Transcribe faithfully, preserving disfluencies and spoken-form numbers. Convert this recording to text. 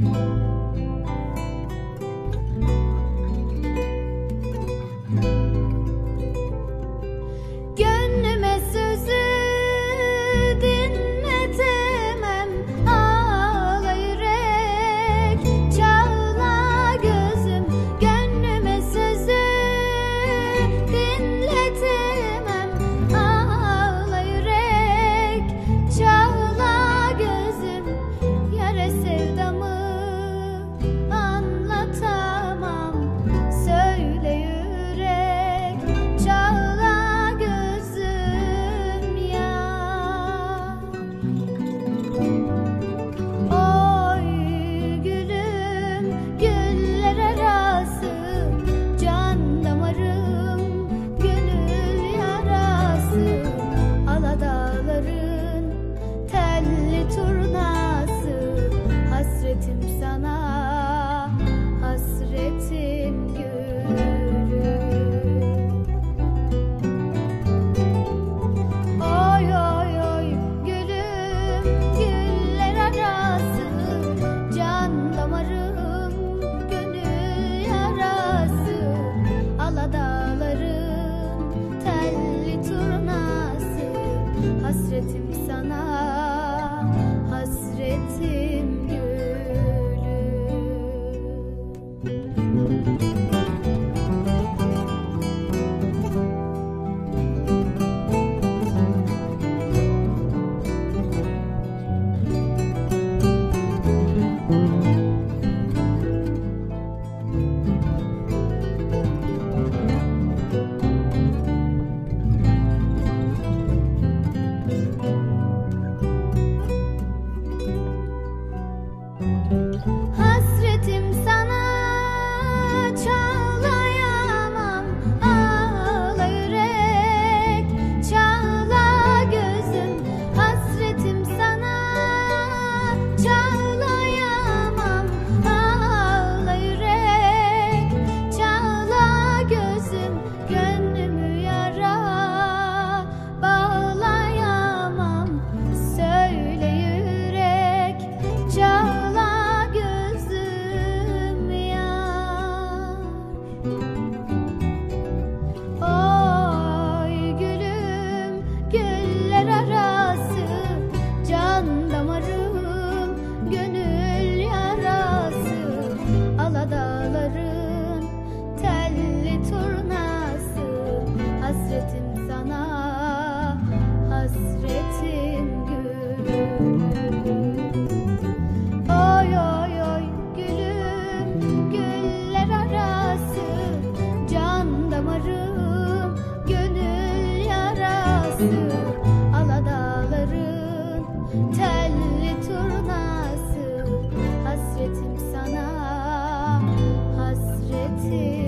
Gönlüme sözü dinletemem, ağla yürek, çağla gözüm. Gönlüme sözü dinletemem, ağla yürek, çağla gözüm. Yare sevdamı anlatamam, söyle yürek, çağla gözüm ya. Oy gülüm, güller arası, can damarım, gönül yarası. Aladağların telli turnası, hasretim sana, hasretim gülüm. Oy oy oy gülüm, güller arası, can damarım, gönül yarası. Aladağların telli turnası, hasretim sana, hasretim gülüm. Hasretim sana, çağlayamam, ağla yürek, çağla gözüm. Hasretim sana, çağlayamam, ağla yürek, çağla gözüm. Gönlümü yara bağlayamam, söyle yürek, çağla gözüm yar. Oy gülüm, güller arası, can damarım, gönül yarası. Aladağların telli turnası, hasretim sana, hasretim gülüm. Oy oy oy gülüm, güller arası, can damarım, gönül yarası. Aladağların telli turnası, hasretim sana, hasretim